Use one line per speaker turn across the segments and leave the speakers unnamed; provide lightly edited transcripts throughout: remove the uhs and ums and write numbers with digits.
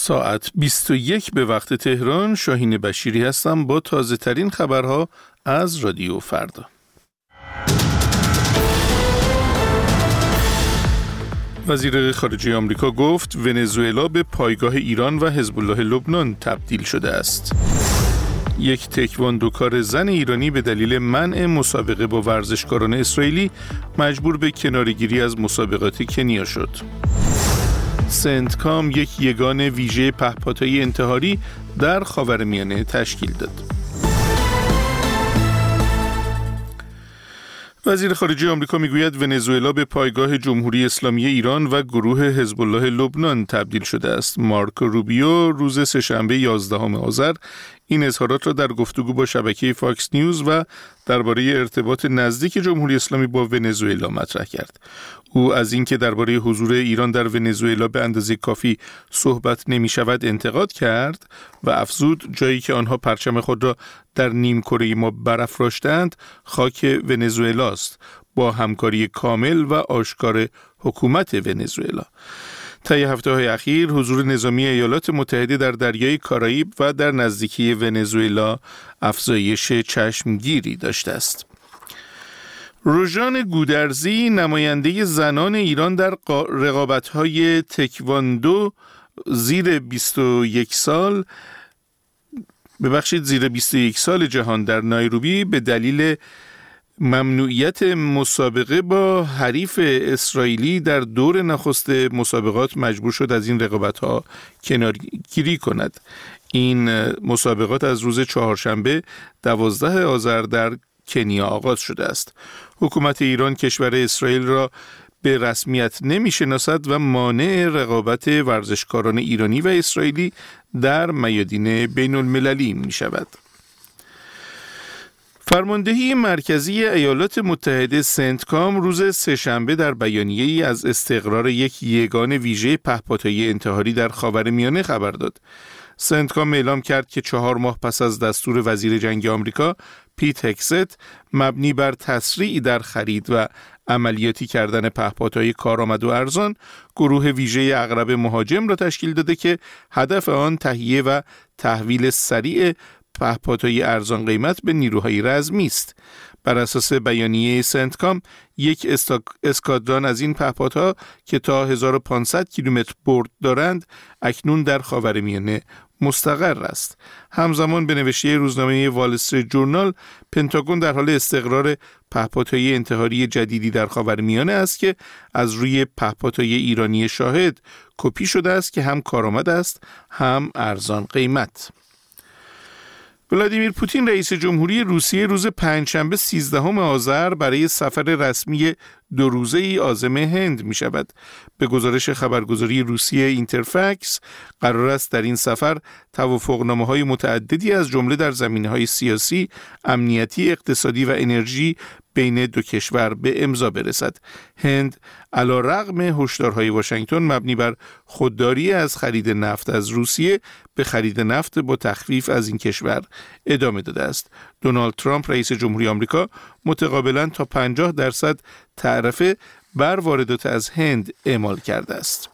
ساعت 21 به وقت تهران. شاهین بشیری هستم با تازه ترین خبرها از رادیو فردا. وزیر خارجه آمریکا گفت ونزوئلا به پایگاه ایران و حزب الله لبنان تبدیل شده است. یک تکواندوکار زن ایرانی به دلیل منع مسابقه با ورزشکاران اسرائیلی مجبور به کناره‌گیری از مسابقات کنیا شد. سنتکام یک یگان ویژه پهپادهای انتحاری در خاورمیانه تشکیل داد. وزیر خارجه آمریکا میگوید ونزوئلا به پایگاه جمهوری اسلامی ایران و گروه حزب الله لبنان تبدیل شده است. مارکو روبیو روز سه‌شنبه 11 آذر این اظهارات را در گفتگو با شبکه فاکس نیوز و درباره ارتباط نزدیک جمهوری اسلامی با ونزوئلا مطرح کرد. او از اینکه درباره حضور ایران در ونزوئلا به اندازه کافی صحبت نمی شود انتقاد کرد و افزود جایی که آنها پرچم خود را در نیمکره ما برافراشتند خاک ونزوئلا است، با همکاری کامل و آشکار حکومت ونزوئلا. طی هفته‌های اخیر حضور نظامی ایالات متحده در دریای کارائیب و در نزدیکی ونزوئلا افزایش چشمگیری داشته است. روژان گودرزی نماینده زنان ایران در رقابت‌های تکواندو زیر 21 سال جهان در نایروبی به دلیل ممنوعیت مسابقه با حریف اسرائیلی در دور نخست مسابقات مجبور شد از این رقابت‌ها کنارگیری کند. این مسابقات از روز چهارشنبه 12 آذر در کنیا آغاز شده است. حکومت ایران کشور اسرائیل را به رسمیت نمی‌شناسد و مانع رقابت ورزشکاران ایرانی و اسرائیلی در میادین بین المللی می‌شود. فرماندهی مرکزی ایالات متحده سنتکام روز سه‌شنبه در بیانیه‌ای از استقرار یک یگان ویژه پهپادهای انتحاری در خاورمیانه خبر داد. سنتکام اعلام کرد که 4 ماه پس از دستور وزیر جنگ آمریکا پیت هکست مبنی بر تسریع در خرید و عملیاتی کردن پهپادهای کارآمد و ارزان، گروه ویژه عقرب مهاجم را تشکیل داده که هدف آن تهیه و تحویل سریع پهپادهای ارزان قیمت به نیروهای رزمی است. بر اساس بیانیه سنتکام یک اسکادران از این پهپادها که تا 1500 کیلومتر برد دارند اکنون در خاورمیانه مستقر است. همزمان به نوشته روزنامه وال استریت جورنال، پنتاگون در حال استقرار پهپادهای انتحاری جدیدی در خاورمیانه است که از روی پهپادهای ایرانی شاهد کپی شده است که هم کارآمد است هم ارزان قیمت. ولادیمیر پوتین رئیس جمهوری روسیه روز پنجشنبه 13 آذر برای سفر رسمی 2 روزه‌ای عازم هند می شود. به گزارش خبرگزاری روسیه اینترفکس قرار است در این سفر توافقنامه‌های متعددی از جمله در زمینه‌های سیاسی، امنیتی، اقتصادی و انرژی بین دو کشور به امضا برسد. هند علی‌رغم هشدارهای واشنگتن مبنی بر خودداری از خرید نفت از روسیه به خرید نفت با تخفیف از این کشور ادامه داده است. دونالد ترامپ رئیس جمهوری آمریکا متقابلاً تا 50% تعرفه بر واردات از هند اعمال کرده است.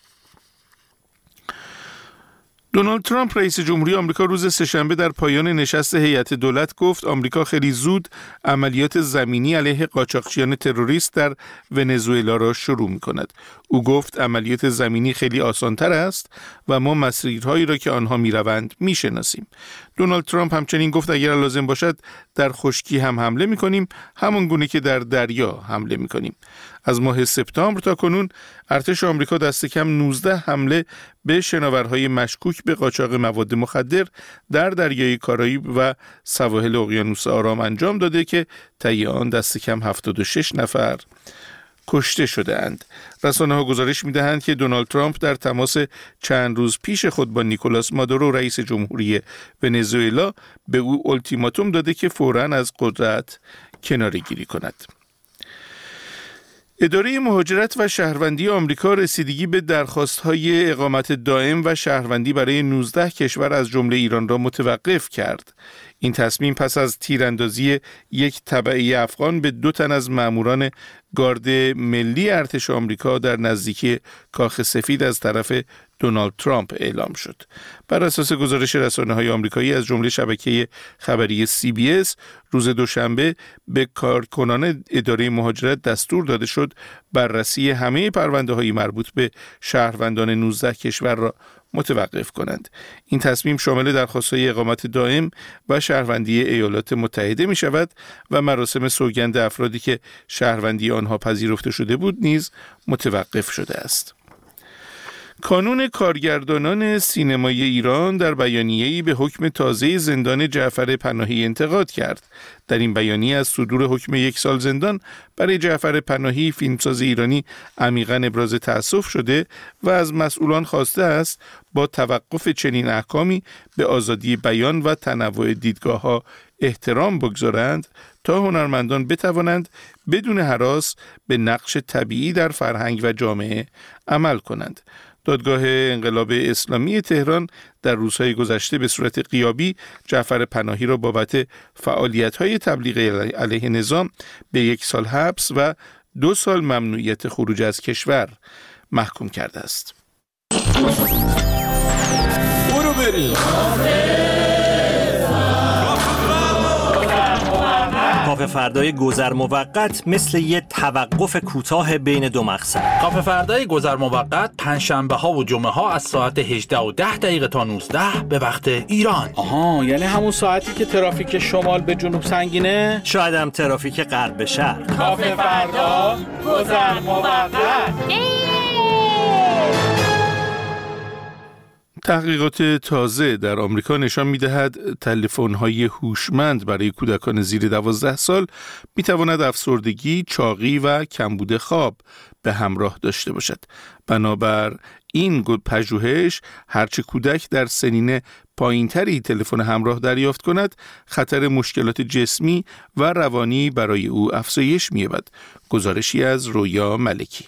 دونالد ترامپ رئیس جمهوری آمریکا روز سه‌شنبه در پایان نشست هیئت دولت گفت آمریکا خیلی زود عملیات زمینی علیه قاچاقچیان تروریست در ونزوئلا را شروع می‌کند. او گفت عملیات زمینی خیلی آسان‌تر است و ما مسیرهایی را که آنها می‌روند می‌شناسیم. دونالد ترامپ همچنین گفت اگر لازم باشد در خشکی هم حمله می‌کنیم، همان گونه که در دریا حمله می‌کنیم. از ماه سپتامبر تا کنون ارتش آمریکا دست کم 19 حمله به شناورهای مشکوک به قاچاق مواد مخدر در دریای کارائیب و سواحل اقیانوس آرام انجام داده که طی آن دست کم 76 نفر کشته شده‌اند. رسانه‌ها گزارش می‌دهند که دونالد ترامپ در تماس چند روز پیش خود با نیکولاس مادورو رئیس جمهوری ونزوئلا به او التیماتوم داده که فوراً از قدرت کناره‌گیری کند. اداره مهاجرت و شهروندی آمریکا رسیدگی به درخواست‌های اقامت دائم و شهروندی برای 19 کشور از جمله ایران را متوقف کرد. این تصمیم پس از تیراندازی یک تبعی افغان به 2 تن از ماموران گارد ملی ارتش آمریکا در نزدیکی کاخ سفید از طرف دونالد ترامپ اعلام شد. بر اساس گزارش رسانه‌های آمریکایی از جمله شبکه خبری CBS، روز دوشنبه به کارکنان اداره مهاجرت دستور داده شد بررسی همه پرونده‌های مربوط به شهروندان 19 کشور را متوقف کنند. این تصمیم شامل درخواست‌های اقامت دائم و شهروندی ایالات متحده می شود و مراسم سوگند افرادی که شهروندی آنها پذیرفته شده بود نیز متوقف شده است. کانون کارگردانان سینمایی ایران در بیانیه‌ای به حکم تازه زندان جعفر پناهی انتقاد کرد. در این بیانیه از صدور حکم 1 سال زندان برای جعفر پناهی، فیلمساز ایرانی، عمیقاً ابراز تأسف شده و از مسئولان خواسته است با توقف چنین احکامی به آزادی بیان و تنوع دیدگاه‌ها احترام بگذارند تا هنرمندان بتوانند بدون هراس به نقش طبیعی در فرهنگ و جامعه عمل کنند. دادگاه انقلاب اسلامی تهران در روزهای گذشته به صورت غیابی جعفر پناهی را بابت فعالیت‌های تبلیغی علیه نظام به 1 سال حبس و 2 سال ممنوعیت خروج از کشور محکوم کرده است. برو بریم.
کافه فردای گذر موقت مثل یه توقف کوتاه بین 2 مقصد.
کافه فردای گذر موقت پنجشنبه ها و جمعه ها از ساعت 18:10 تا 19 به وقت ایران.
آها، یعنی همون ساعتی که ترافیک شمال به جنوب سنگینه؟
شاید هم ترافیک غرب به شرق.
کافه فردا گذر موقت.
تحقیقات تازه در آمریکا نشان می‌دهد تلفن‌های هوشمند برای کودکان زیر 12 سال می‌تواند افسردگی، چاقی و کمبود خواب به همراه داشته باشد. بنابر این پژوهش، هرچه کودک در سنین پایین‌تری تلفن همراه دریافت کند، خطر مشکلات جسمی و روانی برای او افزایش می‌یابد. گزارشی از رویا ملکی.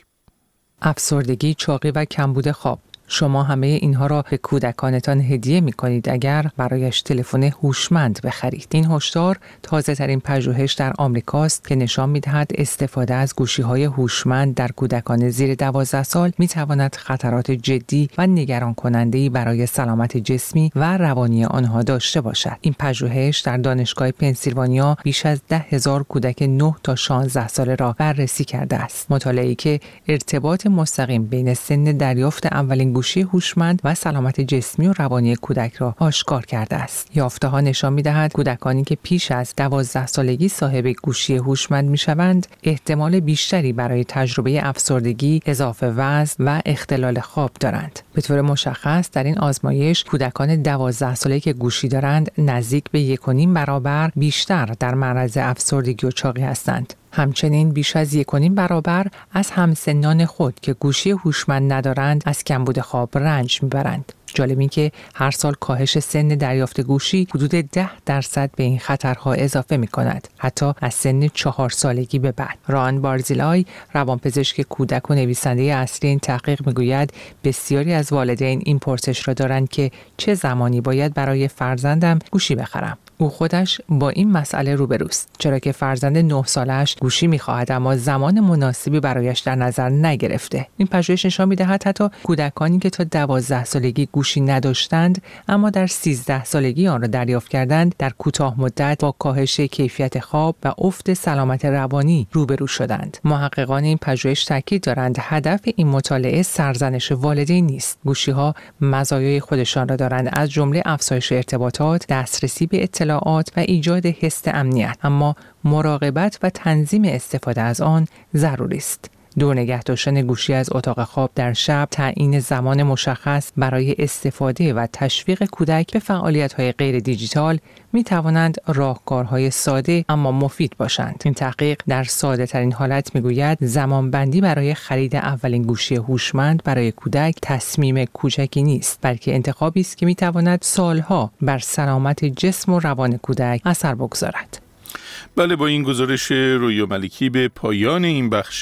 افسردگی، چاقی و کمبود خواب. شما همه اینها را به کودکانتان هدیه می کنید اگر برایش تلفن هوشمند بخرید. این هشدار تازه ترین پژوهش در آمریکاست که نشان می دهد استفاده از گوشی‌های هوشمند در کودکان زیر 12 سال می تواند خطرات جدی و نگران کننده‌ای برای سلامت جسمی و روانی آنها داشته باشد. این پژوهش در دانشگاه پنسیلوانیا بیش از 10,000 کودک 9 تا 16 ساله را بررسی کرده است. مطالعه‌ای که ارتباط مستقیم بین سن دریافت اولین گوشی هوشمند و سلامت جسمی و روانی کودک را آشکار کرده است. یافته‌ها نشان می‌دهد کودکانی که پیش از 12 سالگی صاحب گوشی هوشمند می‌شوند، احتمال بیشتری برای تجربه افسردگی، اضافه وزن و اختلال خواب دارند. به طور مشخص در این آزمایش کودکان 12 ساله‌ای که گوشی دارند نزدیک به 1.5 برابر بیشتر در معرض افسردگی و چاقی هستند. همچنین بیش از 1.5 برابر از همسنان خود که گوشی هوشمند ندارند از کمبود خواب رنج میبرند. جالب این که هر سال کاهش سن دریافت گوشی حدود 10% به این خطرها اضافه می کند، حتی از سن 4 سالگی به بعد. ران بارزیلای، روانپزشک کودک و نویسنده اصلی این تحقیق میگوید بسیاری از والدین این پرسش را دارند که چه زمانی باید برای فرزندم گوشی بخرم. او خودش با این مسئله روبروست، چرا که فرزند 9 سالش گوشی می‌خواهد اما زمان مناسبی برایش در نظر نگرفته. این پژوهش نشان می‌دهد حتی کودکانی که تا 12 سالگی گوشی نداشتند اما در 13 سالگی آن را دریافت کردند، در کوتاه مدت با کاهش کیفیت خواب و افت سلامت روانی روبرو شدند. محققان این پژوهش تاکید دارند هدف این مطالعه سرزنش والدین نیست. گوشی‌ها مزایای خودشان را دارند، از جمله افزایش ارتباطات، دسترسی به اطلاعات و ایجاد حس امنیت، اما مراقبت و تنظیم استفاده از آن ضروری است. دور نگه داشتن گوشی از اتاق خواب در شب، تعیین زمان مشخص برای استفاده و تشویق کودک به فعالیت‌های غیر دیجیتال می توانند راهکارهای ساده اما مفید باشند. این تحقیق در ساده ترین حالت می گوید زمان بندی برای خرید اولین گوشی هوشمند برای کودک تصمیم کوچکی نیست، بلکه انتخابی است که می تواند سالها بر سلامت جسم و روان کودک اثر بگذارد.
بله، با این گزارش رویا ملکی به پایان این بخش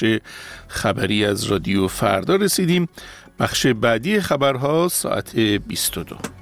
خبری از رادیو فردا رسیدیم. بخش بعدی خبرها ساعت 22.